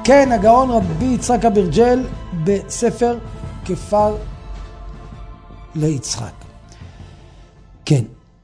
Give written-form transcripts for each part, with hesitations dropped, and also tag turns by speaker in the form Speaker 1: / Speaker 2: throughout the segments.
Speaker 1: כן, הגאון רבי יצחק אברג'ל בספר כפר ליצחק. כן.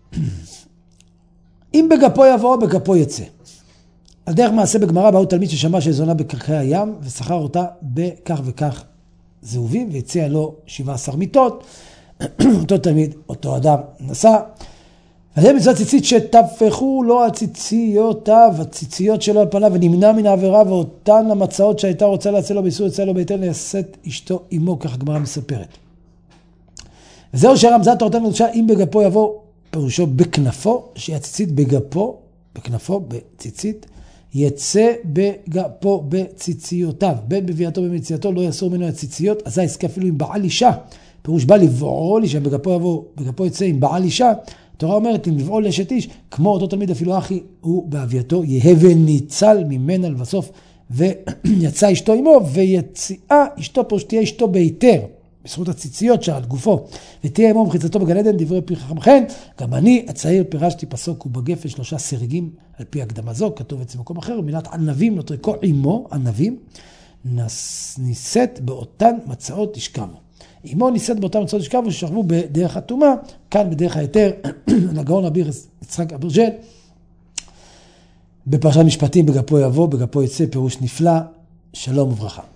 Speaker 1: אם בגפו יבוא, בגפו יצא. על דרך מעשה בגמרא, באו תלמיד ששמע שזונה בקרקעי הים, ושכר אותה בכך וכך זהובים, והציע לו 17 מיטות. אותו תלמיד, אותו אדם נסע. אז זה מצוות ציצית שטפחו לו הציציותיו, הציציות שלו על פניו, ונמנע מן העבירה, ואותן המצאות שהייתה רוצה להצא לו באיסור, יצא לו בהיתר לייסד אשתו עמו, כך הגמרא מספרת. וזהו שרמזת תורתנו לקדושה, אם בגפו יבוא, פירושו בכנפו, שהיא הציצית בגפו, בכנפו, בציצית, יצא בגפו בציציותיו, בין בביאתו במציאתו, לא יסור ממנו הציציות, אז זה עסקה אפילו עם בעל אישה, פירוש בא לבעול אישה, בגפו יבוא, בגפו יצא עם בעל אישה, התורה אומרת, אם לבעול אשת איש, כמו אותו תלמיד אפילו אחי, הוא באבייתו יהא וניצל ממנה לבסוף, ויצא אשתו עמו, ויציאה אשתו פה שתהיה אשתו בהיתר, בזכות הציציות שעל גופו, ותהיה עמו מחיצתו בגן עדן, דברי פי חכמכם, גם אני הצעיר פירשתי פסוק ובגפן 3 סרגים, על פי הקדמה זו, כתוב אצל מקום אחר, מילת ענבים, נותרקו עמו, ענבים, ניסית באותן מצאות תשכבו. עמו ניסית באותן מצאות תשכבו, ששכבו בדרך התאומה, כאן בדרך היתר, לגאון רבי יצחק אברג'ל, בפרשת משפטים, בגפו יבוא, בגפו יצא, פירוש נפלא, שלום וברכה.